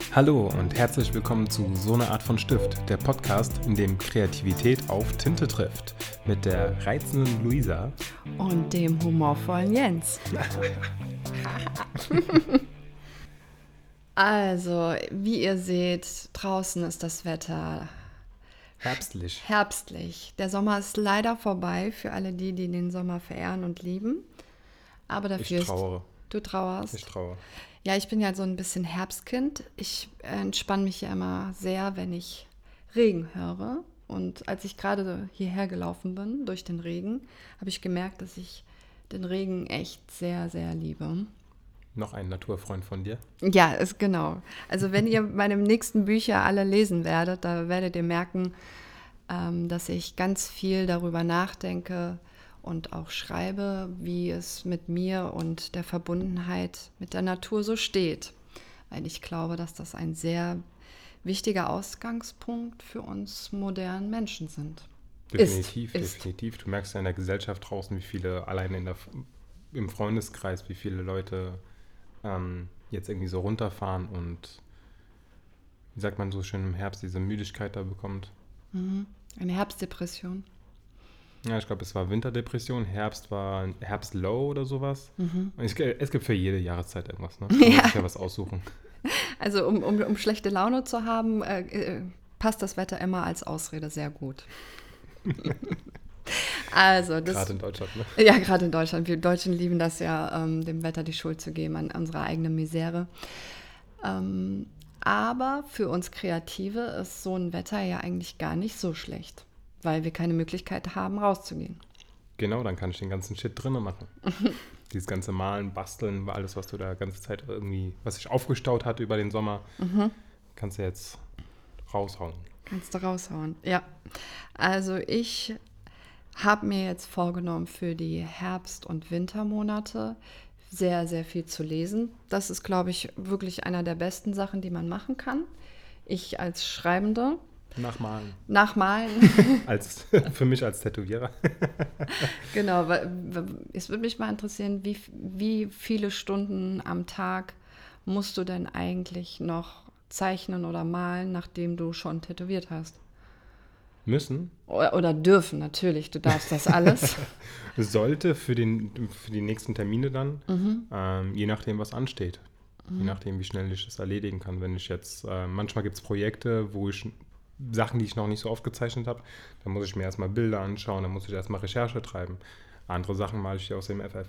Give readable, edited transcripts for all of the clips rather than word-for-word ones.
Hallo und herzlich willkommen zu So eine Art von Stift, der Podcast, in dem Kreativität auf Tinte trifft. Mit der reizenden Luisa und dem humorvollen Jens. Also, wie ihr seht, draußen ist das Wetter herbstlich. Der Sommer ist leider vorbei für alle die den Sommer verehren und lieben. Aber dafür Ich trauere. Du trauerst? Ich trauere. Ja, ich bin ja so ein bisschen Herbstkind. Ich entspanne mich ja immer sehr, wenn ich Regen höre. Und als ich gerade hierher gelaufen bin, durch den Regen, habe ich gemerkt, dass ich den Regen echt sehr, sehr liebe. Noch ein Naturfreund von dir? Ja, genau. Also wenn ihr meine nächsten Bücher alle lesen werdet, da werdet ihr merken, dass ich ganz viel darüber nachdenke und auch schreibe, wie es mit mir und der Verbundenheit mit der Natur so steht. Weil ich glaube, dass das ein sehr wichtiger Ausgangspunkt für uns modernen Menschen sind. Definitiv. Du merkst ja in der Gesellschaft draußen, wie viele allein im Freundeskreis, wie viele Leute jetzt irgendwie so runterfahren und, wie sagt man so schön im Herbst, diese Müdigkeit da bekommt. Eine Herbstdepression. Ja, ich glaube, es war Winterdepression, Herbst war Herbstlow oder sowas. Es gibt für jede Jahreszeit irgendwas, ne? Man muss sich ja was aussuchen. Also um schlechte Laune zu haben, passt das Wetter immer als Ausrede sehr gut. Also gerade in Deutschland, ne? Ja, gerade in Deutschland. Wir Deutschen lieben das ja, dem Wetter die Schuld zu geben an unserer eigenen Misere. Aber für uns Kreative ist so ein Wetter ja eigentlich gar nicht so schlecht, weil wir keine Möglichkeit haben, rauszugehen. Genau, dann kann ich den ganzen Shit drinnen machen. Dieses ganze Malen, Basteln, alles, was du da die ganze Zeit irgendwie, was sich aufgestaut hat über den Sommer, kannst du jetzt raushauen. Kannst du raushauen, ja. Also ich habe mir jetzt vorgenommen, für die Herbst- und Wintermonate sehr, sehr viel zu lesen. Das ist, glaube ich, wirklich einer der besten Sachen, die man machen kann. Ich als Schreibende. Nachmalen. Für mich als Tätowierer. Genau, weil es würde mich mal interessieren, wie viele Stunden am Tag musst du denn eigentlich noch zeichnen oder malen, nachdem du schon tätowiert hast? Müssen? Oder dürfen, natürlich. Du darfst das alles. Sollte für die nächsten Termine dann, je nachdem, was ansteht. Je nachdem, wie schnell ich das erledigen kann. Wenn ich jetzt, manchmal gibt es Projekte, wo ich Sachen, die ich noch nicht so aufgezeichnet habe, dann muss ich mir erstmal Bilder anschauen, dann muss ich erstmal Recherche treiben. Andere Sachen male ich hier aus dem FF.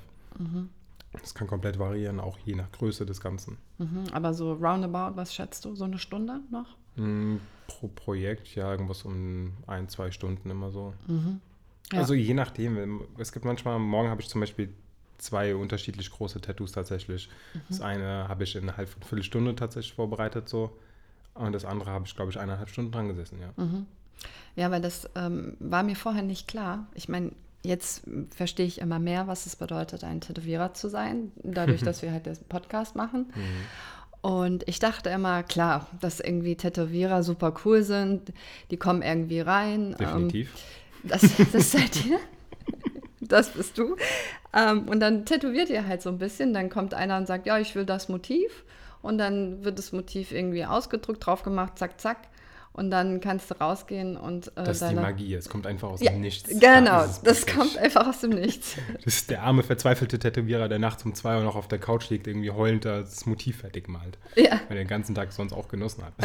Das kann komplett variieren, auch je nach Größe des Ganzen. Aber so roundabout, was schätzt du? So eine Stunde noch? Pro Projekt, ja, irgendwas um 1-2 Stunden immer so. Ja. Also je nachdem. Es gibt manchmal, morgen habe ich zum Beispiel 2 unterschiedlich große Tattoos tatsächlich. Das eine habe ich innerhalb von einer Viertelstunde tatsächlich vorbereitet so. Und das andere habe ich, glaube ich, 1,5 Stunden dran gesessen, ja. Ja, weil das war mir vorher nicht klar. Ich meine, jetzt verstehe ich immer mehr, was es bedeutet, ein Tätowierer zu sein, dadurch, dass wir halt den Podcast machen. Und ich dachte immer, klar, dass irgendwie Tätowierer super cool sind, die kommen irgendwie rein. Definitiv. Das seid ihr. Das bist du. Und dann tätowiert ihr halt so ein bisschen. Dann kommt einer und sagt, ja, ich will das Motiv. Und dann wird das Motiv irgendwie ausgedruckt, drauf gemacht, zack, zack. Und dann kannst du rausgehen und das ist die Magie, es kommt einfach aus dem Nichts. Genau, das kommt einfach aus dem Nichts. Das ist der arme, verzweifelte Tätowierer, der nachts um 2 Uhr noch auf der Couch liegt, irgendwie heulend das Motiv fertig malt. Ja. Weil er den ganzen Tag sonst auch genossen hat.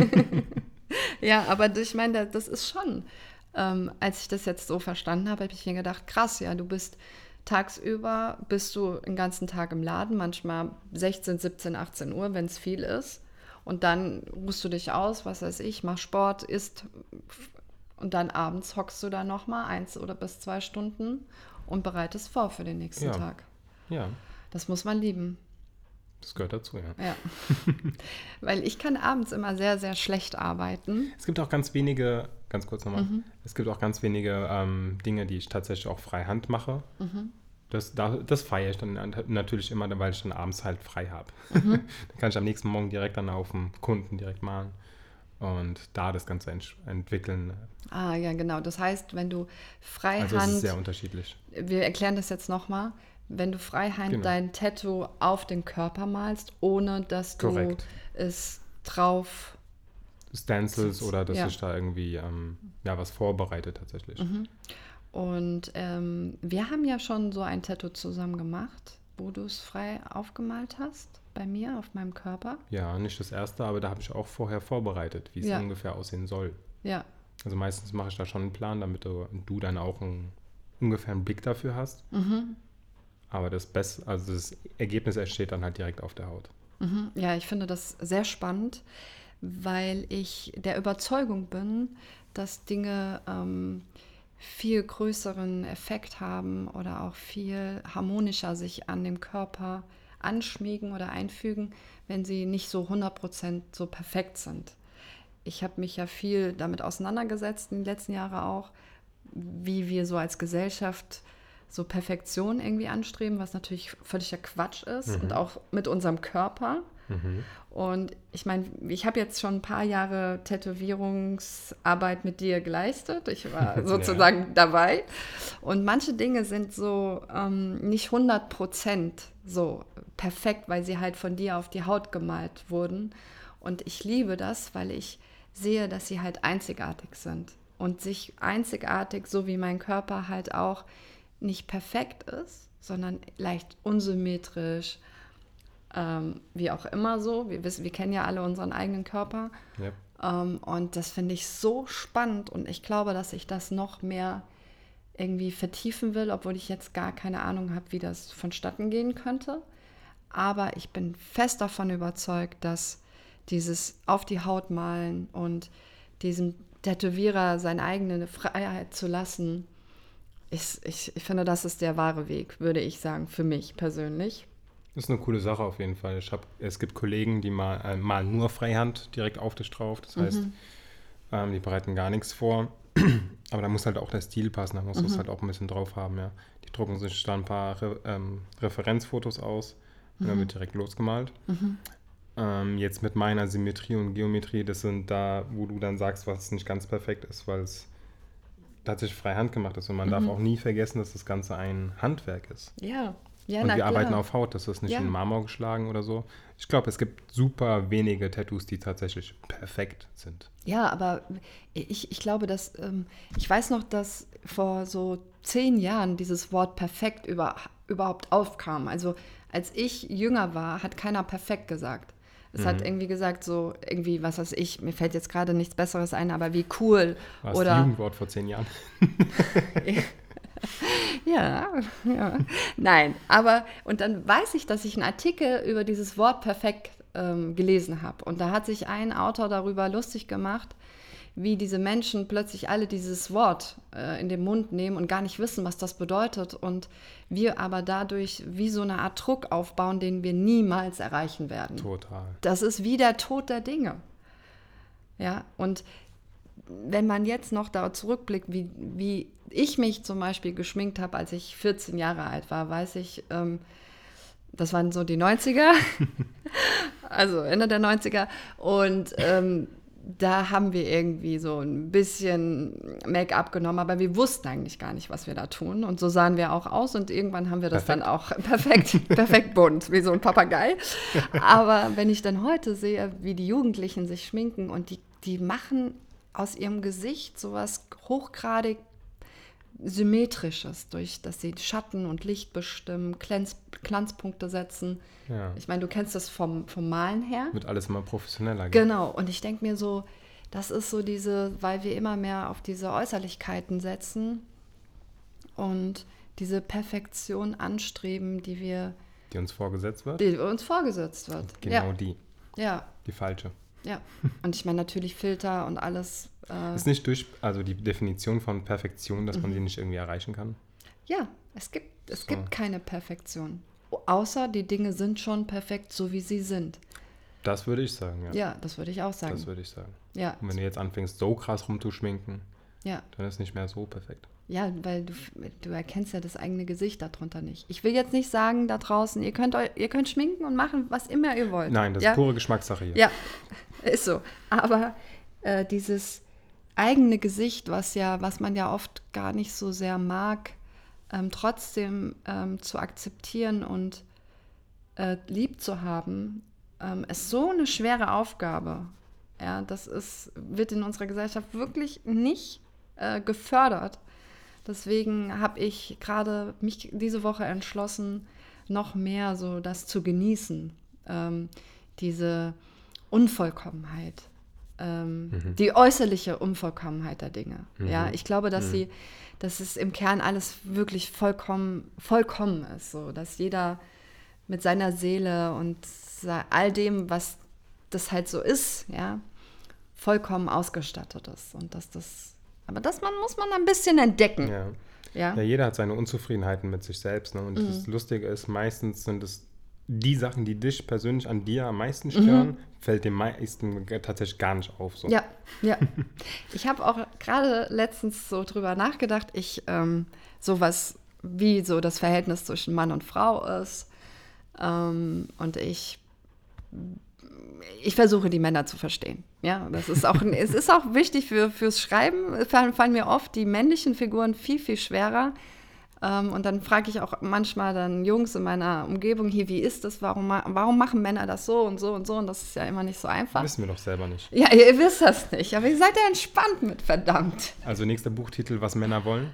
Ja, aber ich meine, das ist schon, als ich das jetzt so verstanden habe, habe ich mir gedacht, krass, ja, tagsüber bist du den ganzen Tag im Laden, manchmal 16, 17, 18 Uhr, wenn es viel ist. Und dann ruhst du dich aus, was weiß ich, mach Sport, isst und dann abends hockst du da nochmal 1 oder bis 2 Stunden und bereitest vor für den nächsten Tag. Ja. Das muss man lieben. Das gehört dazu, ja. Weil ich kann abends immer sehr, sehr schlecht arbeiten. Es gibt auch ganz wenige, ganz kurz nochmal, es gibt auch ganz wenige Dinge, die ich tatsächlich auch freihand mache. Das feiere ich dann natürlich immer, weil ich dann abends halt frei habe. Dann kann ich am nächsten Morgen direkt dann auf dem Kunden direkt malen und da das Ganze entwickeln. Ah, ja, genau. Das heißt, wenn du Freihand... Also es ist sehr unterschiedlich. Wir erklären das jetzt nochmal. Wenn du Freihand dein Tattoo auf den Körper malst, ohne dass du es drauf. Stencils oder dass sich da irgendwie was vorbereitet tatsächlich. Und wir haben ja schon so ein Tattoo zusammen gemacht, wo du es frei aufgemalt hast, bei mir auf meinem Körper. Ja, nicht das erste, aber da habe ich auch vorher vorbereitet, wie es ungefähr aussehen soll. Ja. Also meistens mache ich da schon einen Plan, damit du dann auch ungefähr einen Blick dafür hast. Aber das Ergebnis entsteht dann halt direkt auf der Haut. Ja, ich finde das sehr spannend, weil ich der Überzeugung bin, dass Dinge viel größeren Effekt haben oder auch viel harmonischer sich an dem Körper anschmiegen oder einfügen, wenn sie nicht so 100% so perfekt sind. Ich habe mich ja viel damit auseinandergesetzt in den letzten Jahren auch, wie wir so als Gesellschaft so Perfektion irgendwie anstreben, was natürlich völliger Quatsch ist und auch mit unserem Körper. Und ich meine, ich habe jetzt schon ein paar Jahre Tätowierungsarbeit mit dir geleistet. Ich war sozusagen dabei. Und manche Dinge sind so nicht 100% so perfekt, weil sie halt von dir auf die Haut gemalt wurden. Und ich liebe das, weil ich sehe, dass sie halt einzigartig sind. Und sich einzigartig, so wie mein Körper halt auch nicht perfekt ist, sondern leicht unsymmetrisch, wie auch immer so. Wir kennen ja alle unseren eigenen Körper. Und das finde ich so spannend und ich glaube, dass ich das noch mehr irgendwie vertiefen will, obwohl ich jetzt gar keine Ahnung habe, wie das vonstatten gehen könnte. Aber ich bin fest davon überzeugt, dass dieses auf die Haut malen und diesem Tätowierer seine eigene Freiheit zu lassen, ich finde, das ist der wahre Weg, würde ich sagen, für mich persönlich. Das ist eine coole Sache auf jeden Fall. Es gibt Kollegen, die malen nur Freihand direkt auf dich drauf. Das heißt, die bereiten gar nichts vor. Aber da muss halt auch der Stil passen. Da muss es halt auch ein bisschen drauf haben. Ja. Die drucken sich da ein paar Referenzfotos aus und dann wird direkt losgemalt. Jetzt mit meiner Symmetrie und Geometrie, das sind da, wo du dann sagst, was nicht ganz perfekt ist, weil es tatsächlich Freihand gemacht ist. Und man darf auch nie vergessen, dass das Ganze ein Handwerk ist. Ja, und wir arbeiten auf Haut, das ist nicht in Marmor geschlagen oder so. Ich glaube, es gibt super wenige Tattoos, die tatsächlich perfekt sind. Ja, aber ich glaube, dass ich weiß noch, dass vor so 10 Jahren dieses Wort perfekt überhaupt aufkam. Also als ich jünger war, hat keiner perfekt gesagt. Es hat irgendwie gesagt, so irgendwie, was weiß ich, mir fällt jetzt gerade nichts Besseres ein, aber wie cool. War das ein Jugendwort vor 10 Jahren? Ja. Nein, und dann weiß ich, dass ich einen Artikel über dieses Wort perfekt gelesen habe. Und da hat sich ein Autor darüber lustig gemacht, wie diese Menschen plötzlich alle dieses Wort in den Mund nehmen und gar nicht wissen, was das bedeutet. Und wir aber dadurch wie so eine Art Druck aufbauen, den wir niemals erreichen werden. Total. Das ist wie der Tod der Dinge. Ja, und wenn man jetzt noch da zurückblickt, wie ich mich zum Beispiel geschminkt habe, als ich 14 Jahre alt war, weiß ich, das waren so die 90er, also Ende der 90er. Und da haben wir irgendwie so ein bisschen Make-up genommen, aber wir wussten eigentlich gar nicht, was wir da tun. Und so sahen wir auch aus und irgendwann haben wir das dann auch perfekt bunt, wie so ein Papagei. Aber wenn ich dann heute sehe, wie die Jugendlichen sich schminken und die machen aus ihrem Gesicht sowas hochgradig Symmetrisches, durch dass sie Schatten und Licht bestimmen, Glanzpunkte setzen. Ja. Ich meine, du kennst das vom Malen her. Wird alles immer professioneller. Gell? Genau, und ich denke mir so, das ist so weil wir immer mehr auf diese Äußerlichkeiten setzen und diese Perfektion anstreben, die uns vorgesetzt wird? Die uns vorgesetzt wird. Genau die. Ja. Die falsche. Ja, und ich meine natürlich Filter und alles. Ist nicht also die Definition von Perfektion, dass man sie nicht irgendwie erreichen kann? Ja, es gibt keine Perfektion. Außer die Dinge sind schon perfekt, so wie sie sind. Das würde ich sagen, ja. Ja, das würde ich auch sagen. Das würde ich sagen. Ja. Und wenn du jetzt anfängst, so krass rumzuschminken, ja, dann ist es nicht mehr so perfekt. Ja, weil du erkennst ja das eigene Gesicht darunter nicht. Ich will jetzt nicht sagen da draußen, ihr könnt schminken und machen, was immer ihr wollt. Nein, das ist pure Geschmackssache hier. Ja, ist so. Aber dieses eigene Gesicht, was man ja oft gar nicht so sehr mag, trotzdem zu akzeptieren und lieb zu haben, ist so eine schwere Aufgabe. Ja, wird in unserer Gesellschaft wirklich nicht gefördert. Deswegen habe ich gerade mich diese Woche entschlossen, noch mehr so das zu genießen. Diese Unvollkommenheit. Die äußerliche Unvollkommenheit der Dinge. Ja, ich glaube, dass es im Kern alles wirklich vollkommen ist. So, dass jeder mit seiner Seele und all dem, was das halt so ist, ja, vollkommen ausgestattet ist. Und aber das muss man ein bisschen entdecken. Ja, jeder hat seine Unzufriedenheiten mit sich selbst. Ne? Und das Lustige ist, meistens sind es die Sachen, die dich persönlich an dir am meisten stören, fällt dem meisten tatsächlich gar nicht auf. So. Ja. Ich habe auch gerade letztens so drüber nachgedacht, sowas wie so das Verhältnis zwischen Mann und Frau ist. Und ich versuche, die Männer zu verstehen. Ja, das ist auch, es ist auch wichtig fürs Schreiben. Fallen mir oft die männlichen Figuren viel, viel schwerer. Und dann frage ich auch manchmal dann Jungs in meiner Umgebung, hier, wie ist das? Warum machen Männer das so und so und so? Und das ist ja immer nicht so einfach. Wissen wir doch selber nicht. Ja, ihr wisst das nicht. Aber ihr seid ja entspannt mit, verdammt. Also nächster Buchtitel, was Männer wollen?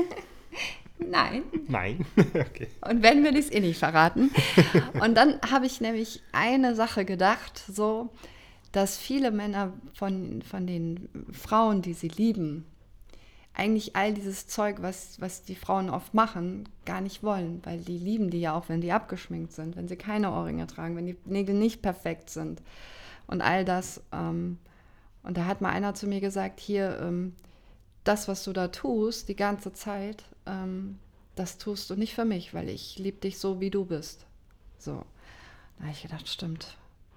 Nein. Okay. Und wenn wir das nicht verraten. Und dann habe ich nämlich eine Sache gedacht, so, dass viele Männer von den Frauen, die sie lieben, eigentlich all dieses Zeug, was die Frauen oft machen, gar nicht wollen. Weil die lieben die ja auch, wenn die abgeschminkt sind, wenn sie keine Ohrringe tragen, wenn die Nägel nicht perfekt sind. Und all das. Und da hat mal einer zu mir gesagt, hier, das, was du da tust, die ganze Zeit, das tust du nicht für mich, weil ich liebe dich so, wie du bist. So. Da habe ich gedacht, stimmt.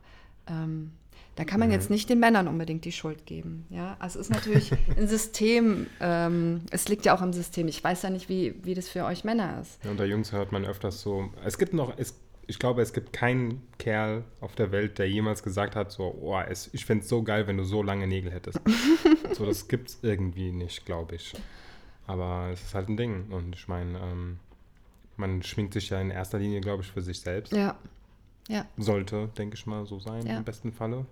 Da kann man jetzt nicht den Männern unbedingt die Schuld geben. Ja? Also es ist natürlich ein System, es liegt ja auch im System. Ich weiß ja nicht, wie das für euch Männer ist. Ja, unter Jungs hört man öfters so, ich glaube, es gibt keinen Kerl auf der Welt, der jemals gesagt hat, so, oh, ich fände es so geil, wenn du so lange Nägel hättest. So, das gibt es irgendwie nicht, glaube ich. Aber es ist halt ein Ding. Und ich meine, man schminkt sich ja in erster Linie, glaube ich, für sich selbst. Ja. Sollte, denke ich mal, so sein, im besten Falle.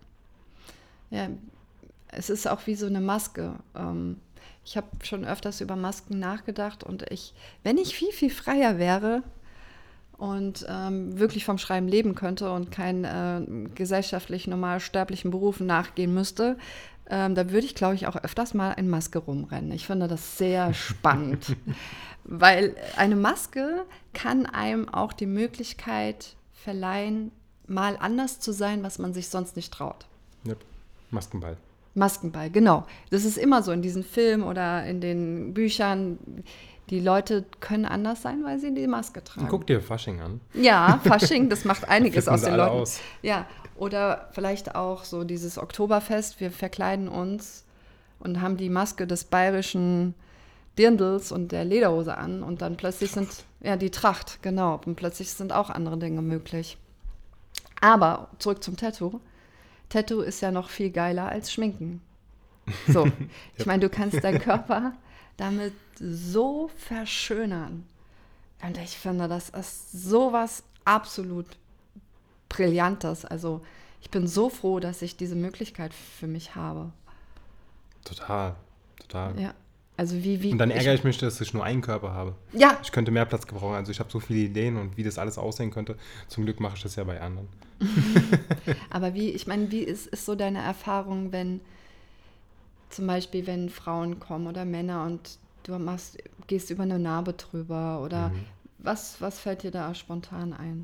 Ja, es ist auch wie so eine Maske. Ich habe schon öfters über Masken nachgedacht und wenn ich viel, viel freier wäre und wirklich vom Schreiben leben könnte und keinen gesellschaftlich normal sterblichen Berufen nachgehen müsste, da würde ich, glaube ich, auch öfters mal in Maske rumrennen. Ich finde das sehr spannend, weil eine Maske kann einem auch die Möglichkeit verleihen, mal anders zu sein, was man sich sonst nicht traut. Ja, Maskenball, genau. Das ist immer so in diesen Filmen oder in den Büchern. Die Leute können anders sein, weil sie die Maske tragen. Guck dir Fasching an. Ja, Fasching, das macht einiges aus den Leuten. Aus. Ja, oder vielleicht auch so dieses Oktoberfest. Wir verkleiden uns und haben die Maske des bayerischen Dirndls und der Lederhose an und dann plötzlich die Tracht, genau, und plötzlich sind auch andere Dinge möglich. Aber zurück zum Tattoo. Tattoo ist ja noch viel geiler als Schminken. So, ich meine, du kannst deinen Körper damit so verschönern. Und ich finde, das ist sowas absolut Brillantes. Also ich bin so froh, dass ich diese Möglichkeit für mich habe. Total. Ja. Also wie und dann ärgere ich mich, dass ich nur einen Körper habe. Ja. Ich könnte mehr Platz gebrauchen. Also ich habe so viele Ideen und wie das alles aussehen könnte. Zum Glück mache ich das ja bei anderen. Aber wie ist so deine Erfahrung, wenn zum Beispiel, wenn Frauen kommen oder Männer und du gehst über eine Narbe drüber oder was fällt dir da spontan ein?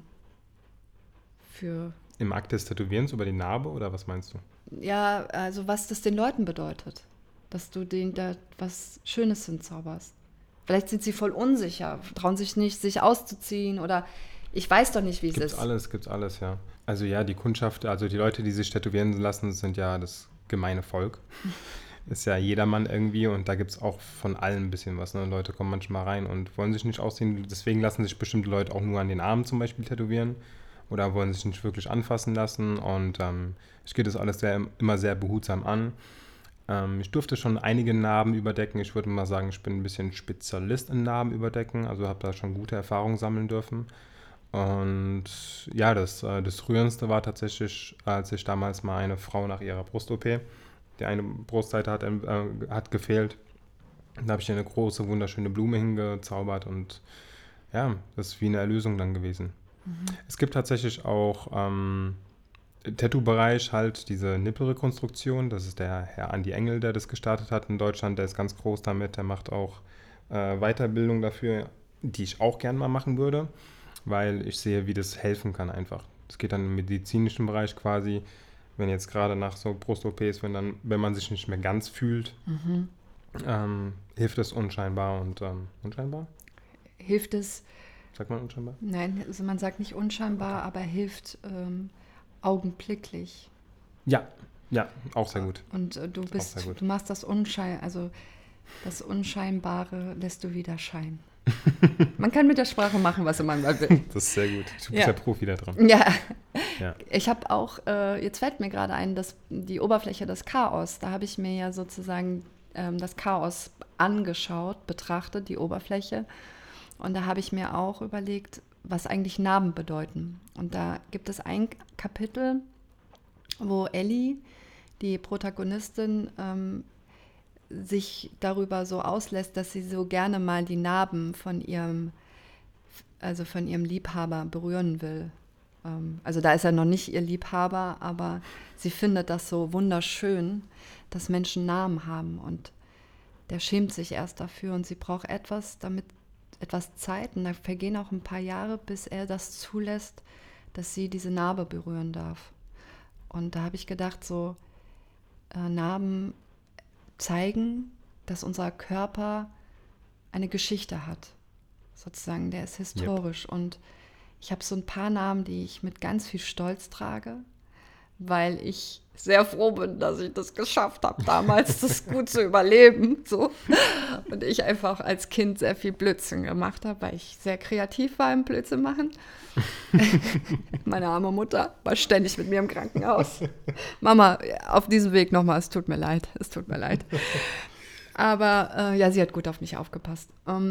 Im Akt des Tätowierens über die Narbe oder was meinst du? Ja, also was das den Leuten bedeutet. Dass du denen da was Schönes hinzauberst. Vielleicht sind sie voll unsicher, trauen sich nicht, sich auszuziehen oder ich weiß doch nicht, wie es ist. Gibt's alles, ja. Also ja, die Kundschaft, also die Leute, die sich tätowieren lassen, sind ja das gemeine Volk. Ist ja jedermann irgendwie und da gibt es auch von allem ein bisschen was. Ne? Leute kommen manchmal rein und wollen sich nicht ausziehen. Deswegen lassen sich bestimmte Leute auch nur an den Armen zum Beispiel tätowieren oder wollen sich nicht wirklich anfassen lassen. Und ich gehe das alles immer sehr behutsam an. Ich durfte schon einige Narben überdecken. Ich würde mal sagen, ich bin ein bisschen Spezialist in Narben überdecken. Also habe da schon gute Erfahrungen sammeln dürfen. Und ja, das Rührendste war tatsächlich, als ich damals mal eine Frau nach ihrer Brust-OP, die eine Brustseite hat gefehlt. Da habe ich ihr eine große, wunderschöne Blume hingezaubert und ja, das ist wie eine Erlösung dann gewesen. Es gibt tatsächlich auch im Tattoo-Bereich halt diese Nippelrekonstruktion. Das ist der Herr Andi Engel, der das gestartet hat in Deutschland. Der ist ganz groß damit. Der macht auch Weiterbildung dafür, die ich auch gern mal machen würde, weil ich sehe, wie das helfen kann einfach. Es geht dann im medizinischen Bereich quasi, wenn jetzt gerade nach so Brust-OPs, wenn man sich nicht mehr ganz fühlt, hilft es unscheinbar und unscheinbar? Hilft es? Sagt man unscheinbar? Nein, also man sagt nicht unscheinbar, aber hilft augenblicklich. Ja, auch sehr gut. Und du machst das das Unscheinbare lässt du wieder scheinen. Man kann mit der Sprache machen, was man will. Das ist sehr gut. Du bist ja Profi da dran. Ja. Ich habe auch, jetzt fällt mir gerade ein, die Oberfläche des Chaos, da habe ich mir ja sozusagen das Chaos angeschaut, betrachtet, die Oberfläche. Und da habe ich mir auch überlegt, was eigentlich Narben bedeuten. Und da gibt es ein Kapitel, wo Ellie, die Protagonistin, sich darüber so auslässt, dass sie so gerne mal die Narben von ihrem Liebhaber berühren will. Also da ist er noch nicht ihr Liebhaber, aber sie findet das so wunderschön, dass Menschen Narben haben. Und der schämt sich erst dafür und sie braucht etwas Zeit. Und da vergehen auch ein paar Jahre, bis er das zulässt, dass sie diese Narbe berühren darf. Und da habe ich gedacht, so Narben zeigen, dass unser Körper eine Geschichte hat. Sozusagen, der ist historisch. Yep. Und ich habe so ein paar Narben, die ich mit ganz viel Stolz trage, weil ich sehr froh bin, dass ich das geschafft habe, damals das gut zu überleben. So. Und ich einfach als Kind sehr viel Blödsinn gemacht habe, weil ich sehr kreativ war im Blödsinn machen. Meine arme Mutter war ständig mit mir im Krankenhaus. Mama, auf diesem Weg nochmal, es tut mir leid. Aber ja, sie hat gut auf mich aufgepasst.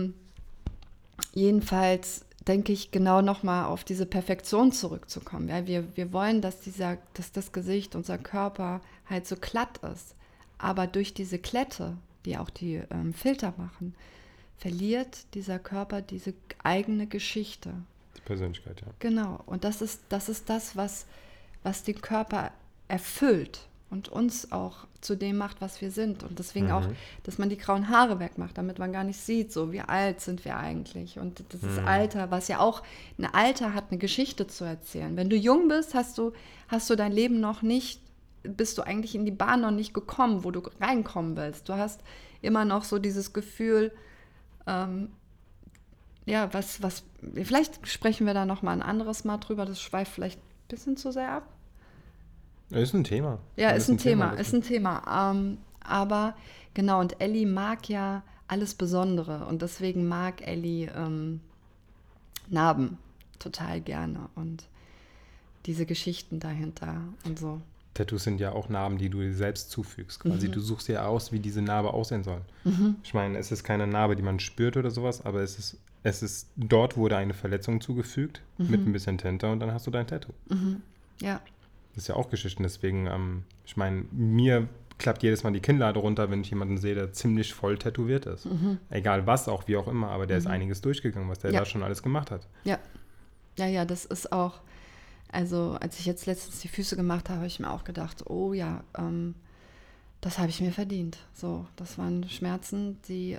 Jedenfalls denke ich, genau nochmal auf diese Perfektion zurückzukommen. Ja, wir wollen, dass das Gesicht, unser Körper halt so glatt ist. Aber durch diese Klette, die auch die Filter machen, verliert dieser Körper diese eigene Geschichte. Die Persönlichkeit, ja. Genau. Und das ist das, was den Körper erfüllt und uns auch zu dem macht, was wir sind. Und deswegen auch, dass man die grauen Haare wegmacht, damit man gar nicht sieht, so wie alt sind wir eigentlich. Und das ist Alter, was ja auch, ein Alter hat eine Geschichte zu erzählen. Wenn du jung bist, hast du dein Leben noch nicht, bist du eigentlich in die Bahn noch nicht gekommen, wo du reinkommen willst. Du hast immer noch so dieses Gefühl, vielleicht sprechen wir da noch mal ein anderes Mal drüber, das schweift vielleicht ein bisschen zu sehr ab. Ist ein Thema. Ja, ist ein Thema. Aber genau, und Ellie mag ja alles Besondere und deswegen mag Ellie Narben total gerne und diese Geschichten dahinter und so. Tattoos sind ja auch Narben, die du dir selbst zufügst. Quasi du suchst dir aus, wie diese Narbe aussehen soll. Ich meine, es ist keine Narbe, die man spürt oder sowas, aber es ist dort wurde eine Verletzung zugefügt mit ein bisschen Tinte und dann hast du dein Tattoo. Ja. Das ist ja auch Geschichten, deswegen, ich meine, mir klappt jedes Mal die Kinnlade runter, wenn ich jemanden sehe, der ziemlich voll tätowiert ist. Egal was, auch wie auch immer, aber der ist einiges durchgegangen, was der da schon alles gemacht hat. Ja, das ist auch, also als ich jetzt letztens die Füße gemacht habe, habe ich mir auch gedacht, oh ja, das habe ich mir verdient. So, das waren Schmerzen, die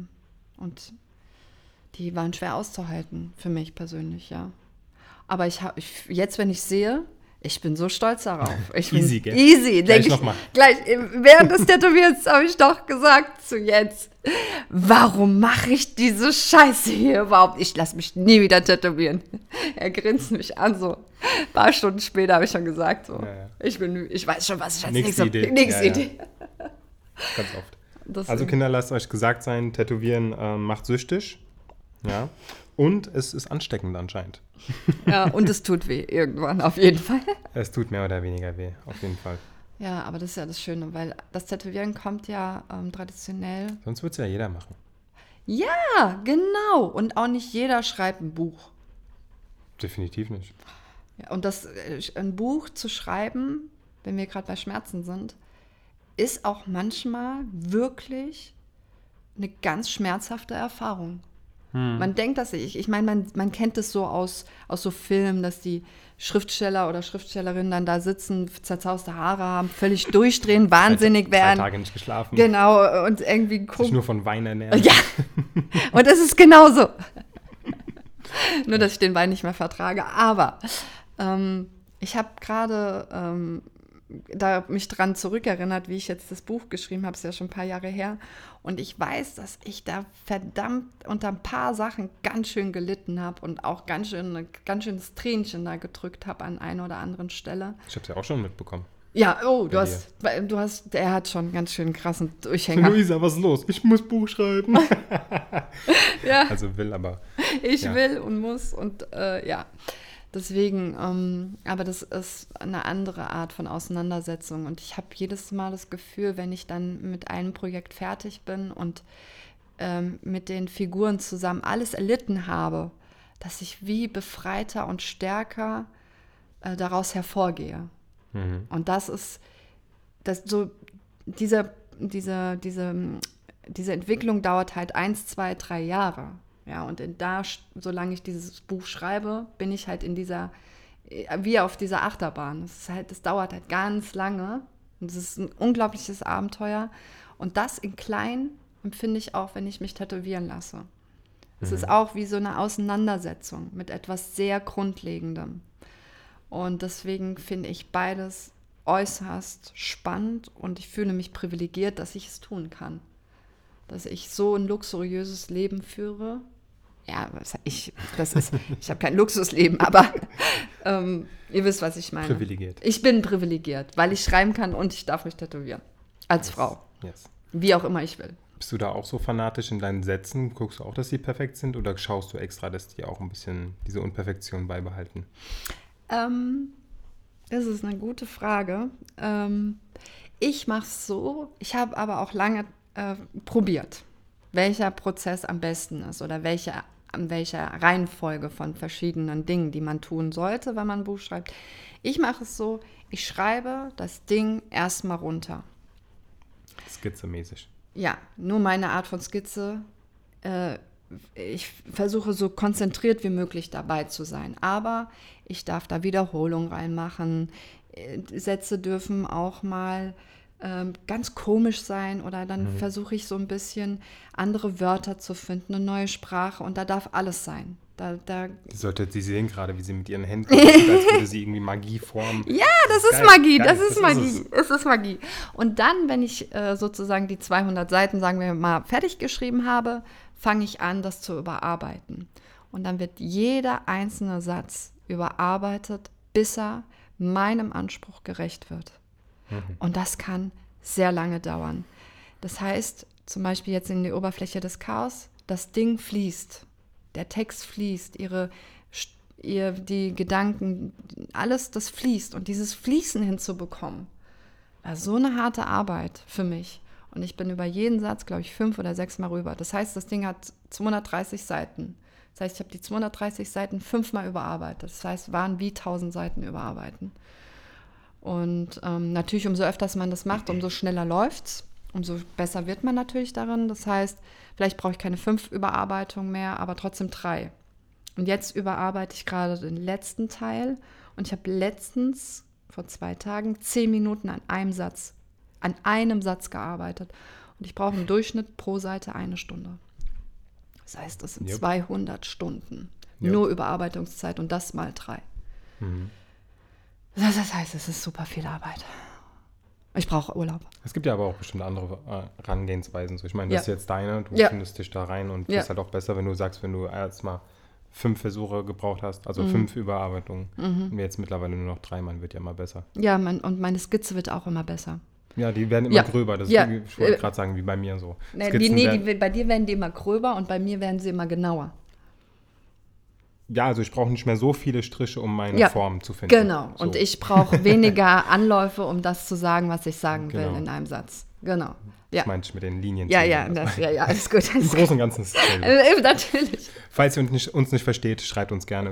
waren schwer auszuhalten für mich persönlich, ja. Aber jetzt, wenn ich sehe, ich bin so stolz darauf. Easy, gell? Easy. Gleich nochmal. Während des Tätowierens habe ich doch gesagt zu Jens, warum mache ich diese Scheiße hier überhaupt? Ich lasse mich nie wieder tätowieren. Er grinst mich an, so ein paar Stunden später habe ich schon gesagt, so, ich weiß schon, was ich als nächste Idee. Idee. Ganz oft. Also Kinder, lasst euch gesagt sein, Tätowieren macht süchtig. Ja. Und es ist ansteckend anscheinend. Ja, und es tut weh irgendwann, auf jeden Fall. Es tut mehr oder weniger weh, auf jeden Fall. Ja, aber das ist ja das Schöne, weil das Tätowieren kommt ja traditionell. Sonst würde es ja jeder machen. Ja, genau. Und auch nicht jeder schreibt ein Buch. Definitiv nicht. Ja, und ein Buch zu schreiben, wenn wir gerade bei Schmerzen sind, ist auch manchmal wirklich eine ganz schmerzhafte Erfahrung. Man denkt das nicht. Ich meine, man kennt es so aus so Filmen, dass die Schriftsteller oder Schriftstellerinnen dann da sitzen, zerzauste Haare haben, völlig durchdrehen, wahnsinnig werden. 3 Tage nicht geschlafen. Genau, und irgendwie Sich nur von Wein ernähren. Ja, und das ist genauso. Nur, dass ich den Wein nicht mehr vertrage. Aber ich habe gerade da mich dran zurückerinnert, wie ich jetzt das Buch geschrieben habe, ist ja schon ein paar Jahre her. Und ich weiß, dass ich da verdammt unter ein paar Sachen ganz schön gelitten habe und auch ganz schönes Tränchen da gedrückt habe an einer oder anderen Stelle. Ich habe es ja auch schon mitbekommen. Ja, er hat schon einen ganz schön krassen Durchhänger. Luisa, was ist los? Ich muss Buch schreiben. Ja. Also will, aber. Ich will und muss und ja. Deswegen, aber das ist eine andere Art von Auseinandersetzung. Und ich habe jedes Mal das Gefühl, wenn ich dann mit einem Projekt fertig bin und mit den Figuren zusammen alles erlitten habe, dass ich wie befreiter und stärker daraus hervorgehe. Mhm. Und das ist, diese Entwicklung dauert halt 1, 2, 3 Jahre. Ja, und solange ich dieses Buch schreibe, bin ich halt wie auf dieser Achterbahn. Das dauert halt ganz lange. Und es ist ein unglaubliches Abenteuer. Und das in klein empfinde ich auch, wenn ich mich tätowieren lasse. Es ist auch wie so eine Auseinandersetzung mit etwas sehr Grundlegendem. Und deswegen finde ich beides äußerst spannend und ich fühle mich privilegiert, dass ich es tun kann. Dass ich so ein luxuriöses Leben führe. Ja, ich habe kein Luxusleben, aber ihr wisst, was ich meine. Privilegiert. Ich bin privilegiert, weil ich schreiben kann und ich darf mich tätowieren. Als Frau. Yes. Wie auch immer ich will. Bist du da auch so fanatisch in deinen Sätzen? Guckst du auch, dass die perfekt sind oder schaust du extra, dass die auch ein bisschen diese Unperfektion beibehalten? Das ist eine gute Frage. Ich mache es so, ich habe aber auch lange probiert, welcher Prozess am besten ist oder welche Reihenfolge von verschiedenen Dingen, die man tun sollte, wenn man ein Buch schreibt. Ich mache es so, ich schreibe das Ding erstmal runter. Skizzemäßig. Ja, nur meine Art von Skizze. Ich versuche so konzentriert wie möglich dabei zu sein, aber ich darf da Wiederholungen reinmachen. Sätze dürfen auch mal ganz komisch sein oder dann versuche ich so ein bisschen andere Wörter zu finden, eine neue Sprache und da darf alles sein. Sie sehen gerade, wie sie mit ihren Händen, als würde sie irgendwie Magie formen. Ja, das ist Magie, das ist Magie, es ist Magie. Und dann, wenn ich sozusagen die 200 Seiten, sagen wir mal, fertig geschrieben habe, fange ich an, das zu überarbeiten. Und dann wird jeder einzelne Satz überarbeitet, bis er meinem Anspruch gerecht wird. Und das kann sehr lange dauern. Das heißt, zum Beispiel jetzt in die Oberfläche des Chaos, das Ding fließt, der Text fließt, die Gedanken, alles, das fließt. Und dieses Fließen hinzubekommen, war so eine harte Arbeit für mich. Und ich bin über jeden Satz, glaube ich, 5 oder 6 Mal rüber. Das heißt, das Ding hat 230 Seiten. Das heißt, ich habe die 230 Seiten 5-mal überarbeitet. Das heißt, waren wie 1000 Seiten überarbeiten. Und natürlich, umso öfters man das macht, umso schneller läuft's, umso besser wird man natürlich darin. Das heißt, vielleicht brauche ich keine 5 Überarbeitungen mehr, aber trotzdem 3. Und jetzt überarbeite ich gerade den letzten Teil. Und ich habe letztens, vor 2 Tagen, 10 Minuten an einem Satz gearbeitet. Und ich brauche im Durchschnitt pro Seite 1 Stunde. Das heißt, das sind 200 Stunden. Nur Überarbeitungszeit und das mal 3. Mhm. Das heißt, es ist super viel Arbeit. Ich brauche Urlaub. Es gibt ja aber auch bestimmt andere Herangehensweisen. Ich meine, das ist jetzt deine, du findest dich da rein und ist halt auch besser, wenn du sagst, wenn du erstmal 5 Versuche gebraucht hast, also 5 Überarbeitungen. Und jetzt mittlerweile nur noch 3, man wird ja immer besser. Ja, und meine Skizze wird auch immer besser. Ja, die werden immer gröber. Das ist, ich wollte gerade sagen, wie bei mir so. Bei dir werden die immer gröber und bei mir werden sie immer genauer. Ja, also ich brauche nicht mehr so viele Striche, um meine Form zu finden. Genau, so. Und ich brauche weniger Anläufe, um das zu sagen, was ich sagen will in einem Satz. genau. Das meinte ich mit den Linien. Ja, alles gut. Im Großen und Ganzen ist es dasselbe. Natürlich. Falls ihr uns nicht versteht, schreibt uns gerne.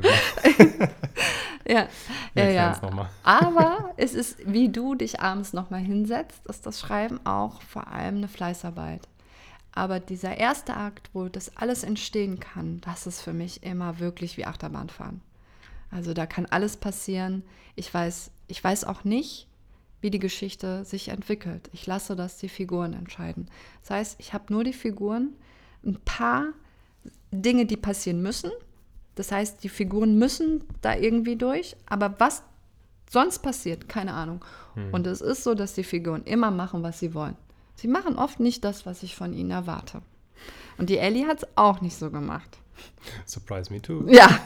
Ja. Nochmal. Aber es ist, wie du dich abends nochmal hinsetzt, ist das Schreiben auch vor allem eine Fleißarbeit. Aber dieser erste Akt, wo das alles entstehen kann, das ist für mich immer wirklich wie Achterbahnfahren. Also da kann alles passieren. Ich weiß auch nicht, wie die Geschichte sich entwickelt. Ich lasse das die Figuren entscheiden. Das heißt, ich habe nur die Figuren, ein paar Dinge, die passieren müssen. Das heißt, die Figuren müssen da irgendwie durch, aber was sonst passiert, keine Ahnung. Und es ist so, dass die Figuren immer machen, was sie wollen. Sie machen oft nicht das, was ich von ihnen erwarte. Und die Ellie hat es auch nicht so gemacht. Surprise me too. Ja.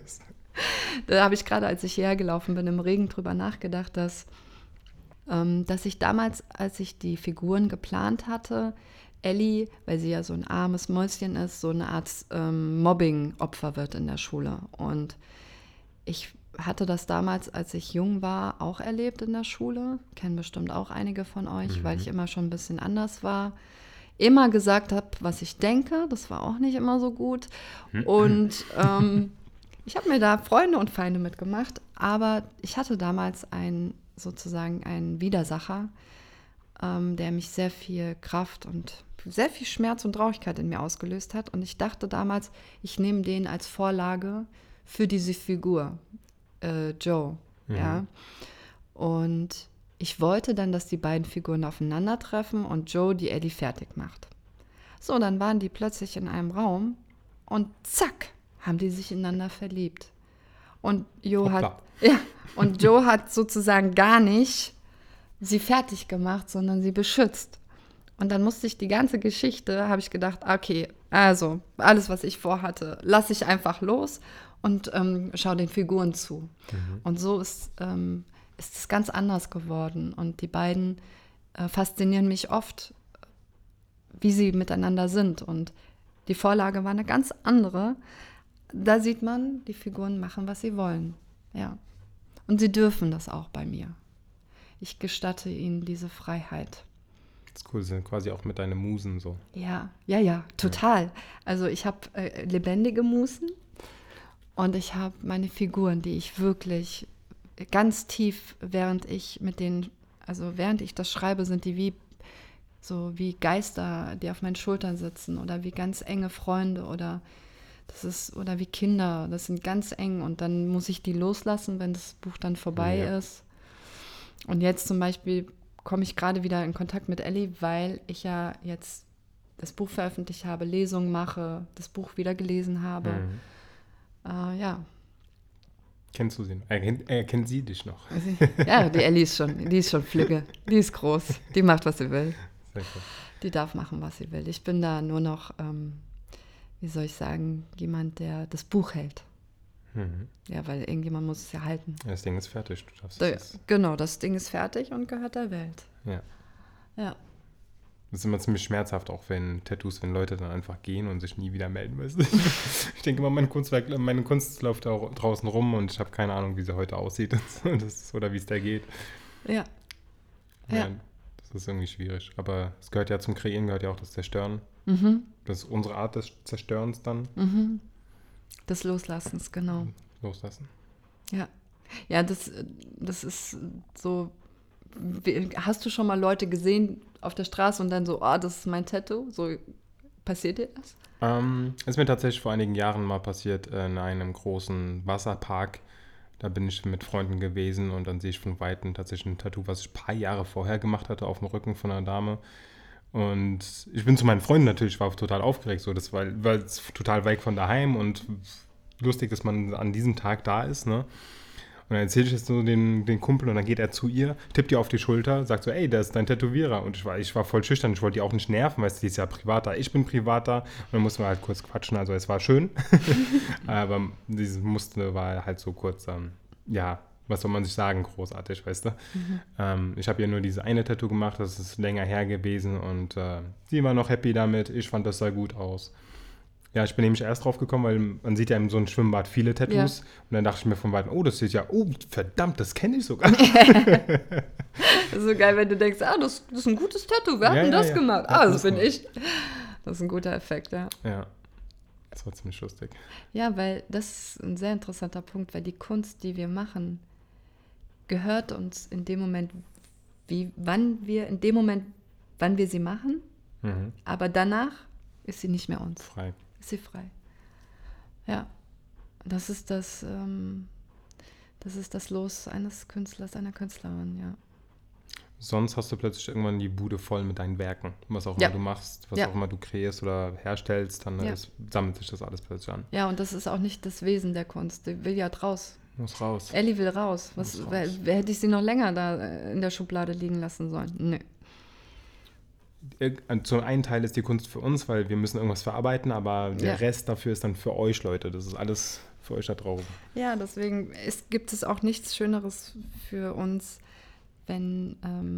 Da habe ich gerade, als ich hierher gelaufen bin, im Regen drüber nachgedacht, dass ich damals, als ich die Figuren geplant hatte, Ellie, weil sie ja so ein armes Mäuschen ist, so eine Art Mobbing-Opfer wird in der Schule. Und ich hatte das damals, als ich jung war, auch erlebt in der Schule. Kennen bestimmt auch einige von euch, weil ich immer schon ein bisschen anders war. Immer gesagt habe, was ich denke. Das war auch nicht immer so gut. Und ich habe mir da Freunde und Feinde mitgemacht. Aber ich hatte damals sozusagen einen Widersacher, der mich sehr viel Kraft und sehr viel Schmerz und Traurigkeit in mir ausgelöst hat. Und ich dachte damals, ich nehme den als Vorlage für diese Figur, Joe. Ja. Und ich wollte dann, dass die beiden Figuren aufeinandertreffen und Joe die Ellie fertig macht. So, dann waren die plötzlich in einem Raum und zack, haben die sich ineinander verliebt. Und Joe hat sozusagen gar nicht sie fertig gemacht, sondern sie beschützt. Und dann musste ich die ganze Geschichte, habe ich gedacht, okay, also alles, was ich vorhatte, lasse ich einfach los und schaue den Figuren zu. Und so ist es ganz anders geworden. Und die beiden faszinieren mich oft, wie sie miteinander sind. Und die Vorlage war eine ganz andere. Da sieht man, die Figuren machen, was sie wollen. Ja. Und sie dürfen das auch bei mir. Ich gestatte ihnen diese Freiheit. Das ist cool, sind quasi auch mit deinen Musen so. Ja, total. Also ich habe lebendige Musen und ich habe meine Figuren, die ich wirklich ganz tief, während ich das schreibe, sind die wie Geister, die auf meinen Schultern sitzen oder wie ganz enge Freunde oder wie Kinder. Das sind ganz eng und dann muss ich die loslassen, wenn das Buch dann vorbei ist. Und jetzt zum Beispiel komme ich gerade wieder in Kontakt mit Ellie, weil ich ja jetzt das Buch veröffentlicht habe, Lesungen mache, das Buch wieder gelesen habe. Ja. Kennst du sie? Kennt sie dich noch? Ja, die Ellie ist schon flügge. Die ist groß. Die macht, was sie will. Sehr cool. Die darf machen, was sie will. Ich bin da nur noch, wie soll ich sagen, jemand, der das Buch hält. Ja, weil irgendjemand muss es ja halten. Ja, das Ding ist fertig. Du darfst Genau, das Ding ist fertig und gehört der Welt. Ja. Ja. Das ist immer ziemlich schmerzhaft, auch wenn Leute dann einfach gehen und sich nie wieder melden müssen. Ich denke immer, meine Kunst läuft da draußen rum und ich habe keine Ahnung, wie sie heute aussieht oder wie es da geht. Ja. Ja. Das ist irgendwie schwierig. Aber es gehört ja zum Kreieren, gehört ja auch das Zerstören. Das ist unsere Art des Zerstörens dann. Des Loslassens, genau. Loslassen. Ja. Ja, das ist so. Hast du schon mal Leute gesehen auf der Straße und dann so, das ist mein Tattoo? So, passiert dir das? Ist mir tatsächlich vor einigen Jahren mal passiert in einem großen Wasserpark. Da bin ich mit Freunden gewesen und dann sehe ich von Weitem tatsächlich ein Tattoo, was ich ein paar Jahre vorher gemacht hatte, auf dem Rücken von einer Dame. Und ich bin zu meinen Freunden natürlich, war total aufgeregt, so, das war total weit von daheim und lustig, dass man an diesem Tag da ist, ne? Und dann erzähle ich es so den Kumpel und dann geht er zu ihr, tippt ihr auf die Schulter, sagt so, ey, das ist dein Tätowierer. Und ich war voll schüchtern, ich wollte die auch nicht nerven, weil sie ist ja privater, ich bin privater. Und dann mussten wir halt kurz quatschen, also es war schön. Aber dieses Muster war halt so kurz, was soll man sich sagen, großartig, weißt du. Ich habe ja nur diese eine Tattoo gemacht, das ist länger her gewesen und sie war noch happy damit, ich fand, das sah gut aus. Ja, ich bin nämlich erst drauf gekommen, weil man sieht ja in so einem Schwimmbad viele Tattoos. Ja. Und dann dachte ich mir von weitem, das ist ja, verdammt, das kenne ich sogar. Das ist so geil, wenn du denkst, das ist ein gutes Tattoo, wer hat denn das gemacht? Das bin ich. Das ist ein guter Effekt, ja. Ja, das war ziemlich lustig. Ja, weil das ist ein sehr interessanter Punkt, weil die Kunst, die wir machen, gehört uns in dem Moment, wann wir sie machen, aber danach ist sie nicht mehr uns. Frei. Ist sie frei. Ja, das ist das Los eines Künstlers, einer Künstlerin, ja. Sonst hast du plötzlich irgendwann die Bude voll mit deinen Werken. Was auch immer du machst, was auch immer du kreierst oder herstellst, dann sammelt sich das alles plötzlich an. Ja, und das ist auch nicht das Wesen der Kunst. Die will ja raus. Muss raus. Ellie will raus. Wer hätte ich sie noch länger da in der Schublade liegen lassen sollen? Nö. Zum einen Teil ist die Kunst für uns, weil wir müssen irgendwas verarbeiten, aber der Rest dafür ist dann für euch, Leute. Das ist alles für euch da draußen. Ja, deswegen gibt es auch nichts Schöneres für uns, wenn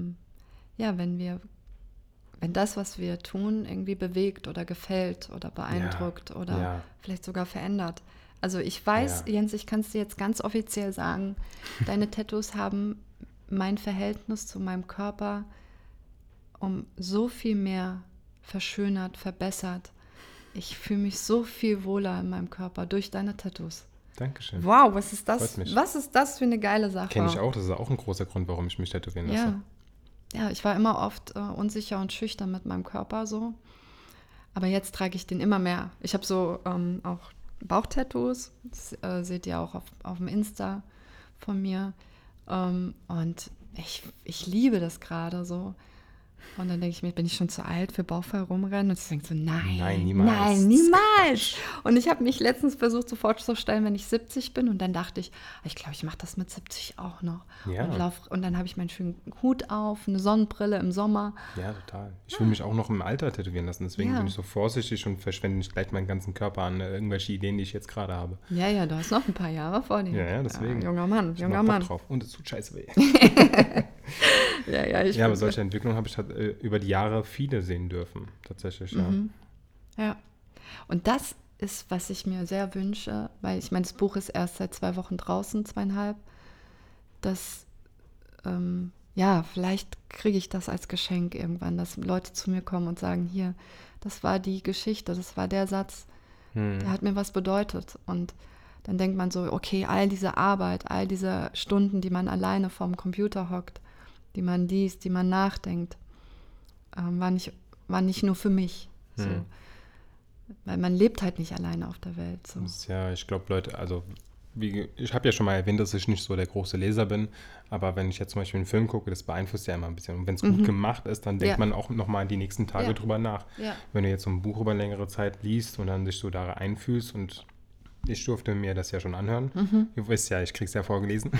das, was wir tun, irgendwie bewegt oder gefällt oder beeindruckt oder vielleicht sogar verändert. Also ich weiß, Jens, ich kann es dir jetzt ganz offiziell sagen, deine Tattoos haben mein Verhältnis zu meinem Körper um so viel mehr verschönert, verbessert. Ich fühle mich so viel wohler in meinem Körper durch deine Tattoos. Dankeschön. Wow, was ist das? Was ist das für eine geile Sache? Kenne ich auch, das ist auch ein großer Grund, warum ich mich tätowieren lasse. Ja, ich war immer oft unsicher und schüchtern mit meinem Körper so. Aber jetzt trage ich den immer mehr. Ich habe so auch Bauchtattoos, das seht ihr auch auf dem Insta von mir. Und ich liebe das gerade so. Und dann denke ich mir, bin ich schon zu alt für bauchfrei rumrennen? Und ich denke so, nein, niemals. Und ich habe mich letztens versucht, so vorzustellen, wenn ich 70 bin. Und dann dachte ich glaube, ich mache das mit 70 auch noch. Ja. Und dann habe ich meinen schönen Hut auf, eine Sonnenbrille im Sommer. Ja, total. Ich will mich auch noch im Alter tätowieren lassen. Deswegen bin ich so vorsichtig und verschwende nicht gleich meinen ganzen Körper an irgendwelche Ideen, die ich jetzt gerade habe. Ja, du hast noch ein paar Jahre vor dir. Ja, deswegen. Junger Mann. Drauf. Und es tut scheiße weh. Ja, aber solche Entwicklungen habe ich halt über die Jahre viele sehen dürfen, tatsächlich, Ja. Und das ist, was ich mir sehr wünsche, weil ich meine, das Buch ist erst seit 2 Wochen draußen, 2,5, dass, vielleicht kriege ich das als Geschenk irgendwann, dass Leute zu mir kommen und sagen, hier, das war die Geschichte, das war der Satz, der hat mir was bedeutet. Und dann denkt man so, okay, all diese Arbeit, all diese Stunden, die man alleine vorm Computer hockt, die man liest, die man nachdenkt, war nicht nur für mich. So. Weil man lebt halt nicht alleine auf der Welt. So. Ja, ich glaube, Leute, also ich habe ja schon mal erwähnt, dass ich nicht so der große Leser bin, aber wenn ich jetzt zum Beispiel einen Film gucke, das beeinflusst ja immer ein bisschen. Und wenn es gut gemacht ist, dann denkt man auch nochmal die nächsten Tage drüber nach. Ja. Wenn du jetzt so ein Buch über längere Zeit liest und dann dich so da einfühlst, und ich durfte mir das ja schon anhören, ihr wisst ja, ich krieg's ja vorgelesen,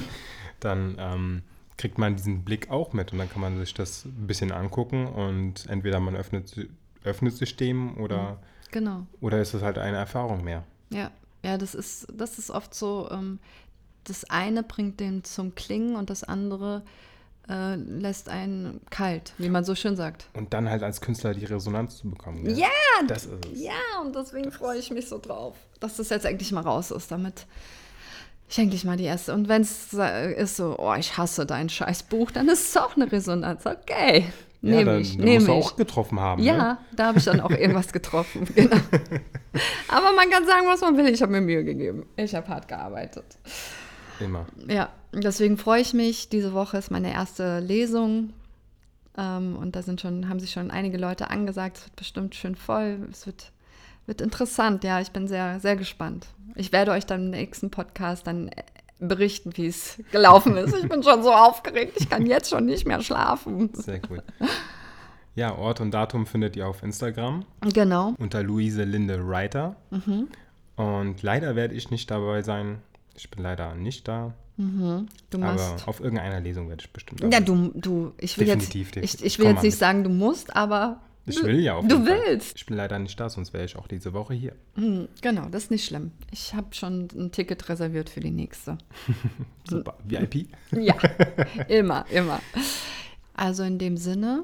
dann kriegt man diesen Blick auch mit und dann kann man sich das ein bisschen angucken und entweder man öffnet sich dem oder ist es halt eine Erfahrung mehr. Ja, das ist oft so, das eine bringt den zum Klingen und das andere lässt einen kalt, wie man so schön sagt. Und dann halt als Künstler die Resonanz zu bekommen. Gell? Ja, das ist es. Ja, und deswegen freue ich mich so drauf, dass das jetzt endlich mal raus ist, damit ich endlich mal die erste. Und wenn es ist so, ich hasse dein Scheißbuch, dann ist es auch eine Resonanz. Okay, nehme ich. Dann musst du auch getroffen haben. Ja, ne? Da habe ich dann auch irgendwas getroffen. Genau. Aber man kann sagen, was man will. Ich habe mir Mühe gegeben. Ich habe hart gearbeitet. Immer. Ja, deswegen freue ich mich. Diese Woche ist meine erste Lesung. Und da haben sich schon einige Leute angesagt. Es wird bestimmt schön voll. Es wird interessant. Ja, ich bin sehr, sehr gespannt. Ich werde euch dann im nächsten Podcast dann berichten, wie es gelaufen ist. Ich bin schon so aufgeregt. Ich kann jetzt schon nicht mehr schlafen. Sehr gut. Ja, Ort und Datum findet ihr auf Instagram. Genau. Unter Luise Linde Reiter. Und leider werde ich nicht dabei sein. Ich bin leider nicht da. Aber auf irgendeiner Lesung werde ich bestimmt dabei sein. Ja, ich will definitiv. Ich will jetzt nicht sagen, du musst, aber ich will ja auf jeden Fall. Du willst. Ich bin leider nicht da, sonst wäre ich auch diese Woche hier. Genau, das ist nicht schlimm. Ich habe schon ein Ticket reserviert für die nächste. Super. VIP? Ja, immer. Also in dem Sinne,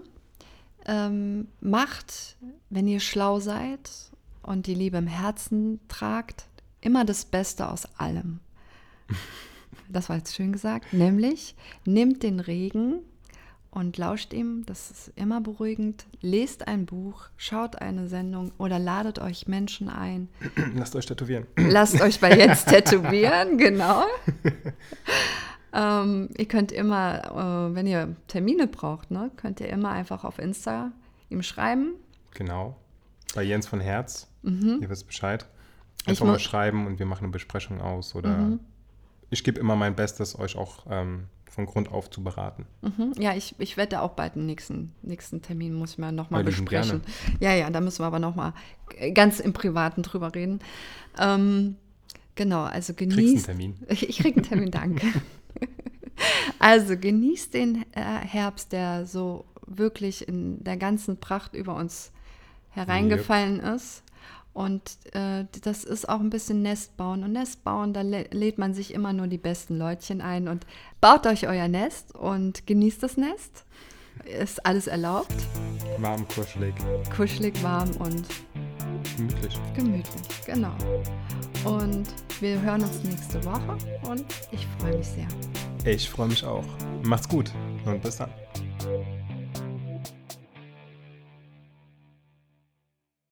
macht, wenn ihr schlau seid und die Liebe im Herzen tragt, immer das Beste aus allem. Das war jetzt schön gesagt. Nämlich, nehmt den Regen und lauscht ihm. Das ist immer beruhigend. Lest ein Buch, schaut eine Sendung oder ladet euch Menschen ein. Lasst euch tätowieren. Lasst euch bei Jens tätowieren, genau. Ihr könnt immer, wenn ihr Termine braucht, ne, könnt ihr immer einfach auf Insta ihm schreiben. Genau. Bei Jens von Herz. Ihr wisst Bescheid. Einfach mal schreiben und wir machen eine Besprechung aus. Oder ich gebe immer mein Bestes, euch auch von Grund auf zu beraten. Ja, ich werde auch bald den nächsten Termin, muss ich mal nochmal besprechen. Gerne. Ja, da müssen wir aber nochmal ganz im Privaten drüber reden. Genau, also genießt. Kriegst einen Termin. Ich krieg einen Termin, danke. Also genießt den Herbst, der so wirklich in der ganzen Pracht über uns hereingefallen ist. Und das ist auch ein bisschen Nestbauen. Und Nestbauen, da lädt man sich immer nur die besten Leutchen ein. Und baut euch euer Nest und genießt das Nest. Ist alles erlaubt. Warm, kuschelig. Kuschelig, warm und gemütlich, genau. Und wir hören uns nächste Woche und ich freue mich sehr. Ich freue mich auch. Macht's gut und bis dann.